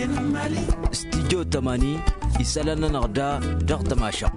استديو 80 يسألنا نغدا ضغط ما شق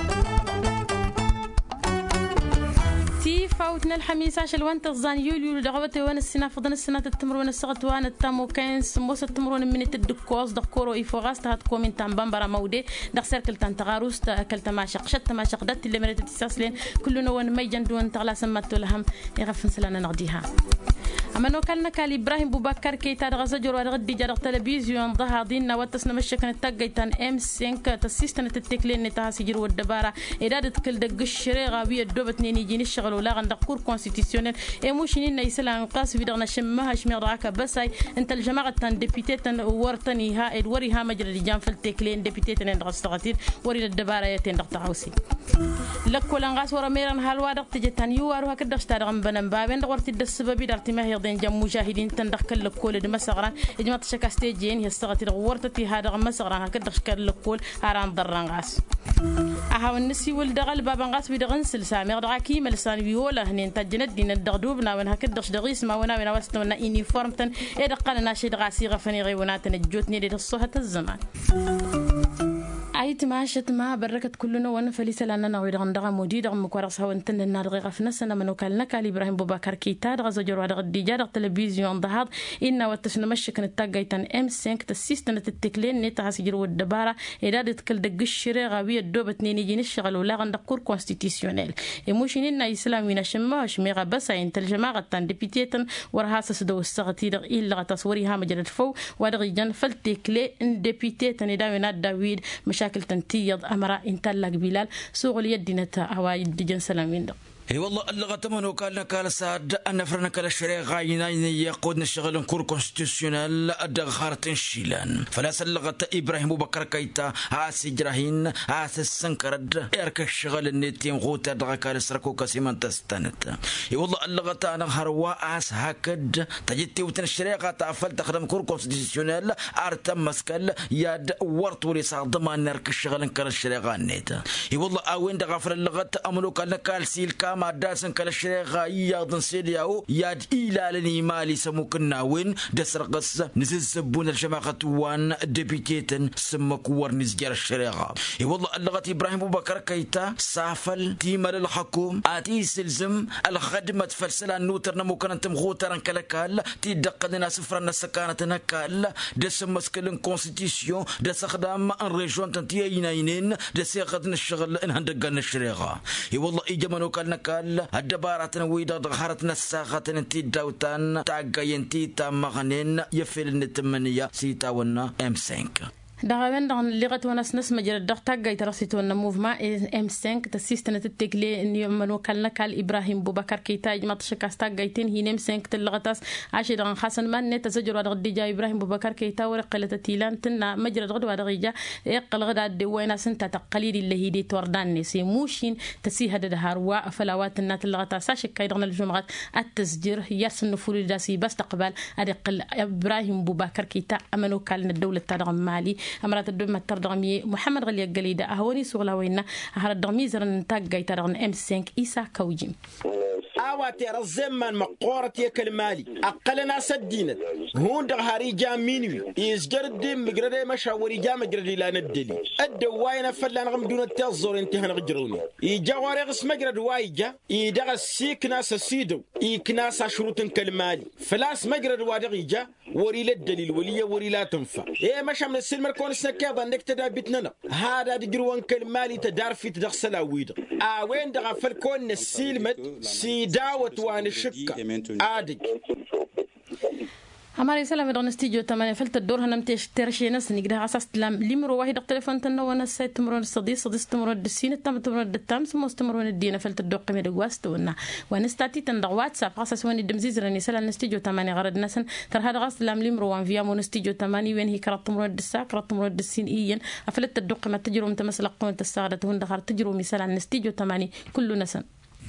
فوتنا الحميس عشان وانت الظان يوليو دغوتي وانا السنة فضنا السنة التمرون السغت وانا التامو كاين سموس التمرون من الدكوز دكورو إيفوغاس تهات كومين تام بامبرا مودي دغ سيركل تان تغاروس تاكل تماشق شت تماشق دات اللي مريت تساسلين كلنا وان ميجان دون تغلا سماتو لهم يغفن سلانا نغديها أما نو كان كال إبراهيم بوبكر كيتا دغ زجر ورغدي جرغ تلفزيون ظهر دينا واتسنا مشكن التاجيتان M5 تسيستن التكلين نتاها سجر والدبارة إرادة كل دق الشريعة غاوية دوبت نيني جيني الشغل ولا غندق كور كونستيتيونيل ايموشنين نيسلا نقاس في دغنا شمها شمير راكا بساي انت الجماعه تان ديبيتيتن ورتني ها وريها مجرى رجال في التكلين ديبيتيتن دغستغتير وري الدبارة يتين دغ تعوسي لك ولا نغاس ورا ميران هالوا دغ تجتان يوارو هكذا اشتارغم بنم بابين دغورتي السبب دارتي ما هيدين جم مجاهدين تندخل لكول دمسغران اجماط شكا ستيجين يستغتير ورتتي هذا مسغران هكذا شكل لكول هاران ضرنغاس اها النسي ولدغل بابنغاس بيدغن سلسامي دغا كيما لسان بيولا هنين تجند دين الدغدوبنا وين هكدش دغيس ما ونا وستنا يونيفورم تن اذا قالنا شي دغاسي غفني غيونات نجوتني دي الصوت الزمان أيت ماشت ما بركت كلنا وانا فليس لنا نويد غندغا مودي دغ مكورس هو انتن النار غي غفنا سنه منو كلنا كال ابراهيم بوبكر كيتا دغ زجر ودغ ديجا دغ تلفزيون ضهاد ان وتشنا مشكن التاجيتان M5 تسيستن التكلين نتا سجر والدباره اذا تكل دغ الشري غاويه دوبت نيني جين الشغل ولا غندق كور كونستيتيسيونيل ايموشنين اسلامينا شماش ميغا بس انت الجماعه تان ديبيتيتن ورهاس سدو السغتي دغ الا تصوريها مجرد فو ودغ جن فلتكلي ديبيتيتن داوينا داويد مشاكل تنتيض أمرا إنتلق بلال سوق اليد نتا أوايد دجن سلامين دو اي والله اللغة تمنو قالنا قال ساد أن فرنا كلا الشريعة غاينا يقودنا الشغل كور كونستيتيونال أدغ خارتين شيلان فلا اللغة إبراهيم بكر كيتا عاس جراهين عاس السنكرد إرك الشغل النتين غوتا دغ كال سركو كسيمان تستنت اي والله اللغة أنا هروا عاس هكد تجدتي وتن الشريعة تافل تخدم كور كونستيتيونال أرتم مسكال ياد ورط ولي صادمان نرك الشغل كال الشريعة نيتا اي والله أوين دغفر اللغة أمنو قالنا قال سيل كام ما داسن كلا الشريعة ياضن سيدياو ياد إلى لني مالي سموكنا وين دسر قصة نزل سبون الجماعة وان ديبيتيتن سمك ورنز جار الشريعة اي والله اللغة إبراهيم بوبكر كيتا سافل تيمال الحكوم آتي سلزم الخدمة فلسلان نوتر نموكنا تمغوتران كالكال تيدقدنا سفرنا سكانة نكال دسم مسكلن كونستيتيسيون دس خدام ان ريجون تنتيينا ينين دس ياخدنا الشغل ان هندقنا الشريعة اي والله إجمانو كالنا الدبارة ويدا ظهرتنا الساخة انتي داوتان تاقاين تي تامغنين يفيل نتمنية سيتا ونا M5 دعوان دعن لغة وناس ناس مجرد دغتا جاي تراسيتو ان موفما M5 تسيستن التكلي ان يمنو كلنا كال ابراهيم بوبكر كيتا جماعه شكاستا جايتين هي M5 تلغتاس عاشي دغن حسن من نت تسجل ودغ ديجا ابراهيم بوبكر كيتا ورقله تيلان تنا مجرد غدوا دغيجا يقل غدا دوينا سنت تقليل اللي هي دي توردان سي موشين تسي هذا دهار فلاوات النات اللغتاس شك دغن الجمعات التسجير يسن فول داسي بس تقبل ادق ابراهيم بوبكر كيتا امنو كالنا الدوله تاع مالي أمرات الدم تردغمي محمد غلي الجليدة أهوني سغلا وينا هردغمي زرن تاجي ترغن M5 إيسا كوجيم آواتي رزمان مقورة يكل مالي أقلنا سدينة هون دغهاري جام مينوي يزجر الدم مقردي مشاوري جام مقردي لا ندلي الدواينا فلان غم دون التزور انتهى نغجروني يجاوري غس مقرد وايجا يدغ السيكنا سسيدو يكناس شروط كالمالي فلاس مقرد وادغيجا وري للدليل وليه وري لا تنفع إيه مش من السلم كون سنكيض انك تدا بيتنا هذا دجروان كالمالي تدار في تدخسلا ويد وين دغ فالكون السلمت داوت وان الشقة عادي أماري سلام دون استيجو تمانية فلت الدور هنم ترشي ناس نقدر أساس لمرو واحد تلفون تنو سيت تمرون الصديق تمرون الدسين تمرون الدتام سموس تمرون الدين فلت الدور قمي دقواست ونستاتي تندق واتساب خاصة وين الدمزيز راني سلام نستيجو تمانية غرد ناسن ترى هذا غاس لمرو وان فيامو نستيجو تمانية وين هي كرات تمرون الدسا كرات تمرون الدسين إيين أفلت الدور قمة تجرو متمسلق قوة الساغدة هون دخار تجرو مثلا نستيجو تمانية كل نسن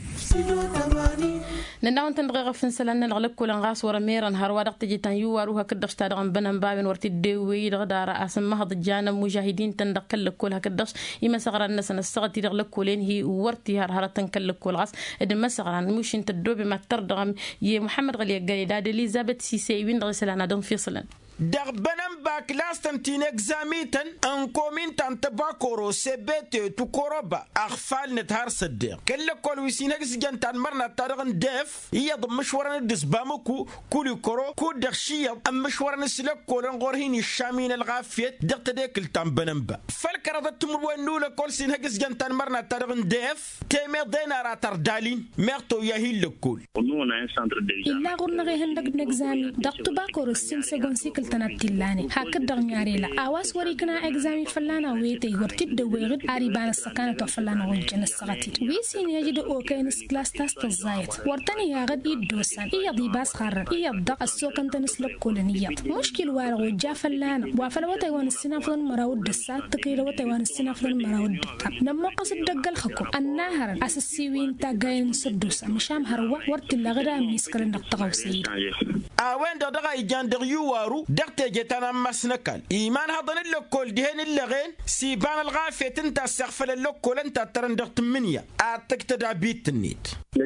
نناون تنغي فين سلان نغلب كل غاس ورا ميران هروا دقت جيتان يواروها كدش تادغن بنن بابن ورتي دوي دغدار اسمها ضجانا مجاهدين تندقل كل هكدش يما صغر الناس نسغتي دغلب كلين هي ورتي هرهرتن كل كل غاس ادم مسغران مش انت دوبي ما تردغم يا محمد غلي قال دا اليزابيث سيسي وين دغ سلان دون فيصلن دغ بنم با كلاس تنتين اكزاميتن ان كومين تنتباكورو سبت تكوروبا اغفال نتهار صدق كل كل ويسينكس جنتان مرنا تارغن ديف يض مشورنا دسبامكو كولي كورو كو دغشيه ام مشورنا سلك كولن غورهين الشامين الغافيت دغت ديكل تام بنمبا فالكرا تمر ونولا كل سينكس جنتان مرنا تارغن ديف تيمي دينارا تردالين ميرتو يهيل لكول إلا غرنا غي هندق نكزامي دقتو باكورو السين سيغون سيكل تناتيلاني هاكد دغ نياريلا آواس وريكنا اكزامي فلانا ويتي ورتيد دويغد آريبان السكانة فلانا ويجن السغتيد ويسين يجد اوكينس كلاس تاست الزايت ورتاني ياغد يدوسان إيا ديباس خارن إيا الدق السوكن تنسلق كولنيا مشكل وارغو جا فلانا وافلواتي وان السنافلن مراود دسات تقيلواتي وان السنافلن مراود دتا نمو قصد دقل خكو الناهر أساسيوين تاقاين سدوسا مشام هروا ورتي لغدا ميسكرن دقتغو سيد وين دغا يجان دغيوارو دغتي جتانا مسنكال ايمان هضن اللوكول دهن اللغين سيبان الغافيت انت سقفل اللوكول انت ترن دغت منيا اتكتدا بيت النيت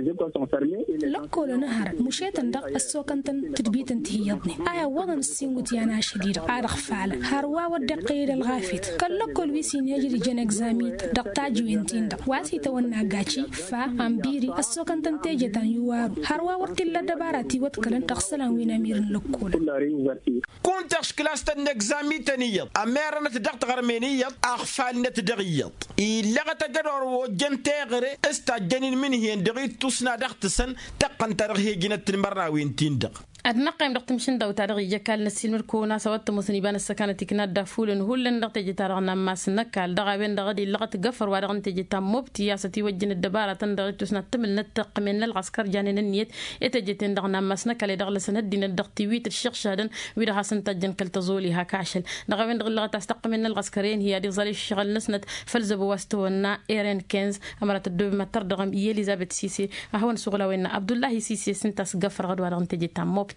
لوكول نهر مشيتن دغ السوكنتن تدبيتن تهيضني ايا وضن السينغوت يانا شديد عارخ فعلا هروا ودقيد الغافيت كاللوكول ويسين يجري جن اكزاميت دغتا جوينتين دغ واسي تونا غاتشي فا امبيري السوكنتن تيجتان يوارو هروا ورتي لدباراتي وتكلن تغسلان وين اميرن لوكول كنت كلاس تنكزامي تنيض اميرنا تدغت غرمينيض اغفال نتدغيض إلا غتقرر وجن تغري استجنين من هي دغيت تسنا دغتسن تقن ترغي جنت المراوين تندق أدنقيم دقت مشن دو تاريخ جكال نسيل مركونا سوت مسنيبان السكانة تكنا دفولن هولن دقت جتارغنا ما سنكال دغابين دغدي لغت قفر ودغن تجتا مبتي ياستي وجن الدبارة تندغت تسنا تمل نتق من العسكر جانين النيت يتجتين دغنا ما سنكال دغل سندين الدقتي ويت الشيخ شادن ويدها سنتجن كالتزولي هكاشل دغابين دغل لغت تستق من العسكرين هي دي زالي الشغل نسنت فلزبو واستونا إيرين كينز أمرت الدوب ما تردغم إليزابيث سيسي أهون سغلاوين عبد الله سيسي سنتاس قفر غد ودغن تجتا مبتي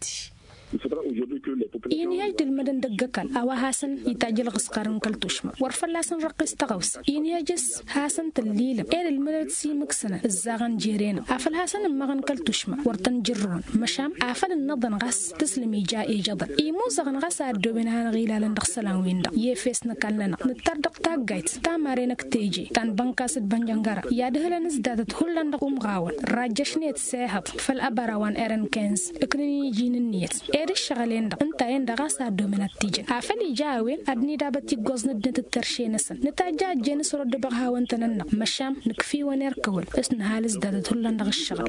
إن يجد المدن دقكال أو حسن يتاجل غسقارن كالتوشما ورفلاسن رقص تغوس إن يجس حسن تليل إير المدد سي مكسنا الزاغن جيرين أفل حسن المغن كالتوشما ورتن جرون مشام أفل النضن غس تسلمي جاء جدر إيمو زغن غس أردوبين هان غيلالن دخسلان ويندا يفيس نكالنا نتردق تاقايت تامارينك تيجي تان بانكاسد بانجانغارا يادهلن ازدادت هلن دقوم غاون راجشنيت سيهب فالأباروان إيرن كينز اكنيني جين النيت إير الشغلين دا انت عند غاسا دومنا تيجي عفلي جاوين أدني دابتي جوزنا دنت الترشينسن نتاجا جنس رد بغها وانتننا مشام نكفي ونركول بس نهالز دادت هلن دغ الشغل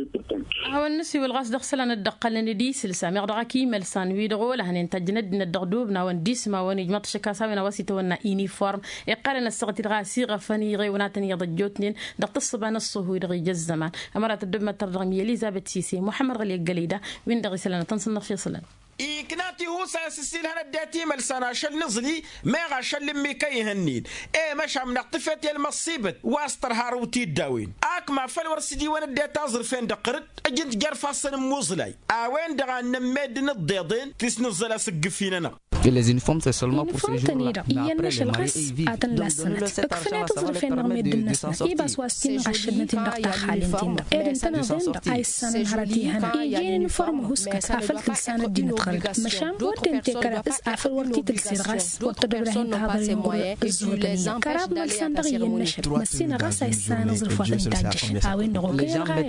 هو النسي والغاس دخسلنا الدقل ندي سلسا مغدغا كيمل سانوي دغول هن تجند ندغدوبنا ونديسما ونجمط شكاساوينا واسيتونا يونيفورم يقالنا الصغتي غاسي غفني غيوناتني يضجوتنين دقت الصبان الصهوي دغي الزمان امرات الدبمه ترغمي اليزابيث سيسي محمد غلي الجليده وين دغي سلنا تنصنف في صلنا إكناتي هو ساسسيل هنا داتي ملسانا شل نزلي ما غاشل ميكاي هنين مش عم نقطفت المصيبة واستر هاروتي الداوين ما فالور سيدي وانا داتا زرفين دقرت اجنت جرفا سن موزلاي وين دغا نمد نضيضين تسنزل سقفيننا que les uniformes c'est seulement pour ces jours-là. Mais après les maris ils vivent. كفنا تزرفين نغمد الناس يباس واستين غشدنا تندق حالين تندق إذن تنظيم أي سنة هرتي هنا يجين نفرم هسكت عفل كل سنة دين تخرج مشام ودين تكرا بس عفل وقتي تلسير غاس وتدبرهن هذا الموضوع الزوجانية كراب ملسان دغي النشر مسينا غاس أي سنة نظرف وتنتاجش أوين نغوكي الغاية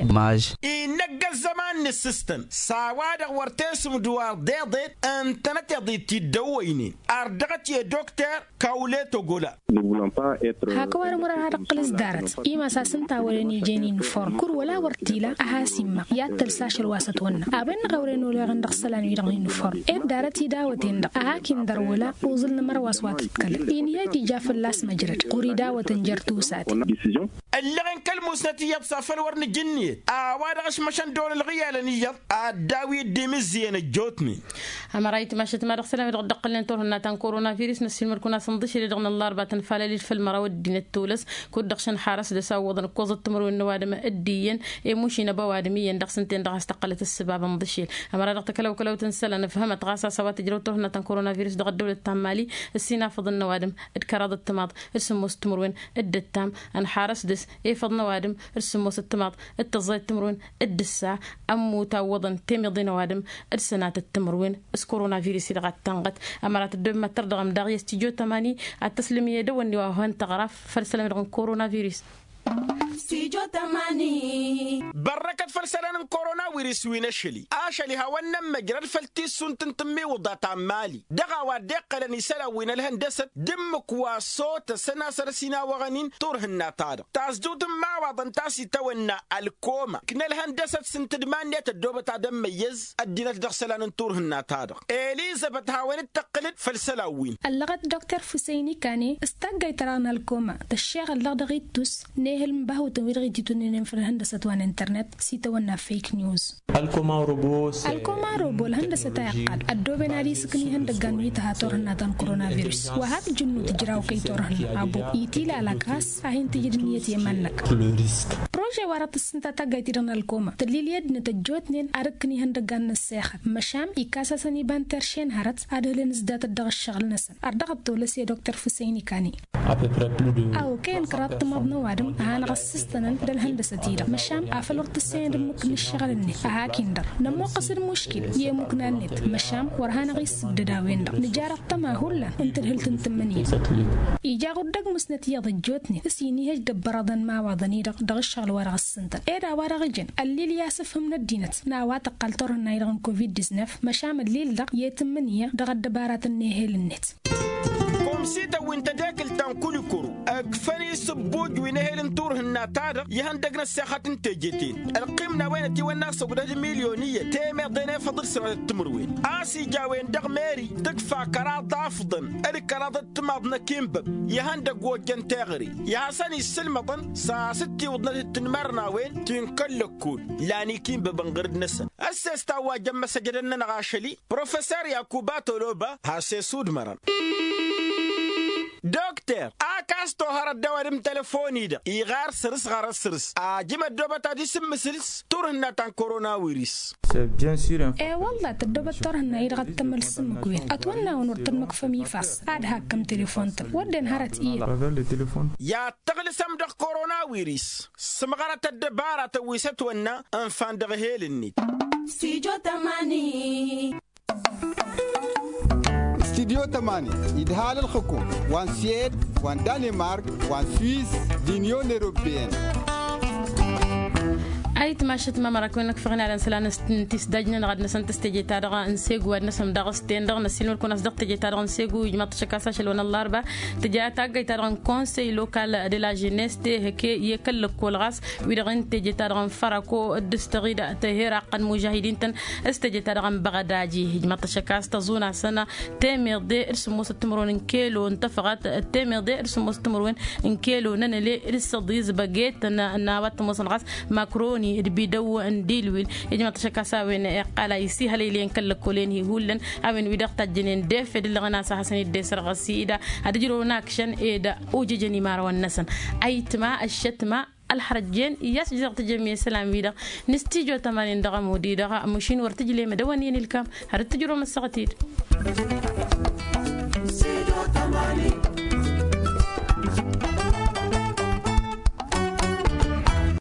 نقل زمان السيستم سواد ورتسم دوار ضيض أنت نتضي تدويني أردغت يا دكتور كاوليتو غولا هاكوار مرة رقلز دارت إيما ساسن تاولني جينين فور كور ولا ورتيلا أهاسيما ياتل ساشل واسطونا أبن غورين ولا غندق سلان يدغين فور إب دارتي داوتين دق أهاكين درولا وزلنا مرواس واتتكلم إن ياتي جاف اللاس مجرد قوري داوتن جرتو ساتي اللغن كالموسنتي يبصافل ورن جنية وادغش مشان دول الغيال نيض داوي ديمزيان الجوتني أما رأيت ماشت ما رخصنا يدق لنا تورنا تان كورونا فيروس نسيل مركونا صندش اللي دغنا الله ربعة فالي في المراود دين التولس كود دخشن حارس دساوضن كوز التمر النوادم الدين مشي نبوادميا دخ سنتين دغ استقلت السباب مضشيل أما رأيت كلو تنسل نفهمت غاسا سوات جرو تورنا تان كورونا فيروس دغ الدولة التامالي السينا فض النوادم ادكراض التماط السموس التمروين الدتام ان حارس دس فض نوادم السموس التماط التزايد التمروين الدسا دا أمو تاوضن تمضين وادم السنات التمروين كورونا فيروس لغا تنقت أمرات الدم تردغم داغي استيجو تماني التسليمية دواني وهن تغرف فرسلم لغن كورونا فيروس استيجو تماني بركة فرسلان كورونا فيروس وينشلي آشلي هوانا مجرد فلتيسون تنتمي وضعت عمالي دغا ودق لنسلا وين الهندسة دمك وصوت السنة سرسينا وغنين تورهن تادا تاسدود ما وضن تاسي تونا الكوما كنا الهندسة سنتدمان نيت الدوبة تادا ميز الدينة دغسلان تورهن تادا إليزابت هاوين التقلد فلسلاوين اللغة دكتور فسيني كاني استقاي ترانا الكوما تشيغ اللغة توس نهل مباهو تنويرغي تيتونين في الهندسة وان انترنت سيتونا فيك نيوز الكوما روبو الهندسة تاقل الدوبة نادي سكني هندقان تهاتورنا دان كورونا فيروس وهات جنو تجراو كي تورهن أبو إيتي لألاكاس أهين تجد نيتي يمنك بروجي وارات السنتا تاقاي تيران الكوما تدليل يد نتجوتنين أركني هندقان الساخة مشام إيكاسا سنيبان ترشين هارت أدهلين زدات الدغ الشغل نسن أردغت دولس يا دكتور فسيني كاني أو كين كرات مبنو وادم أنا غسستنا للهندسة تيرا مشام أفل ورتسين ممكن الشغل النت هاكيندر نمو قصر مشكل يمكن النت مشام ورهانا غيس بداويندر نجارة تماهولا انت الهلتن تمنية إيجا غدق مسنتي ضجوتني سيني هج دبرادن ما وضني دغ الشغل ورغ السنتر إيرا ورغ جن الليل ياسف هم ندينت ناوات قلتور النايرغن كوفيد 19 مشام الليل دغ يتمنية دغ الدبارات النهيل النت سيتا وانت داكل تنكولي كورو اكفاني سبوج وينهيل نطور هناتادا يهندقنا الساخات انتاجتين القيمنا وين تي وين ناقص قداد مليونية تيمير دينا فضل سنة التمروين آسي جاوين دغ ماري تكفى كرات افضن الكرات التماضنا كيمبب يهندق وجن تاغري يهاساني السلمضن ساستي وضنا التنمرنا وين تنكل كول لاني كيمبب انغرد نسا السيستا واجم سجدنا نغاشلي بروفيسور ياكوباتو لوبا هاسي سود مران دكتور أكاستو هرد دوارم تلفوني دا إيغار سرس غار سرس أجمع الدوبة تادي سمسلس تورهنا تان كورونا فيروس إيه والله تدوبة تورهنا يرغد تمل سمكوين أتوانا ونورتن مكفمي فاس عاد هاكم تليفون ودن هرت إيه يا تغلي سمدق كورونا فيروس سمغارة الدبارة تويست ونا أنفان دغهيل النيت استيجو تماني استديو تماني إدهال الحكومة وان سيد وان دنمارك وان سويس دينيون أوروبيين أي تماشت ما مراكون لك فغنا على سلان تستدجنا نغاد نسن تستجي تارغا نسيقو ودنسم داغستين داغ نسيل ولكون أصدق تجي تارغا نسيقو يجمع تشكاسا شلون الأربع تجي تاقي تارغا كونسي لوكال دي لا جينيس تي هكي يكل كولغاس ويدغن تجي تارغا فراكو الدستغيدة تهيرا قن مجاهدين تن استجي تارغا بغداجي يجمع تشكاس تزونا سنة تيمير دي ارسمو ستمرون ان كيلو انتفغت تيمير دي ارسمو ستمرون ان كيلو ننلي ارسضيز باقيت ناوات موسن ماكروني بيدو انديلويل يجمع تشكاسا وين قال يسي هليلين كلكولين هيقولن اوين ويدق تجنين ديف دي لغنا سحسن الدسر غسيدا هدجرو ناكشن ايدا اوججني مارو النسن ايتما الشتما الحرجين يسجد تجميع سلام ويدا نستيجو تمانين دغا مودي دغا مشين ورتجلي مدوانين الكام هرتجرو مسقتير استيجو تمانين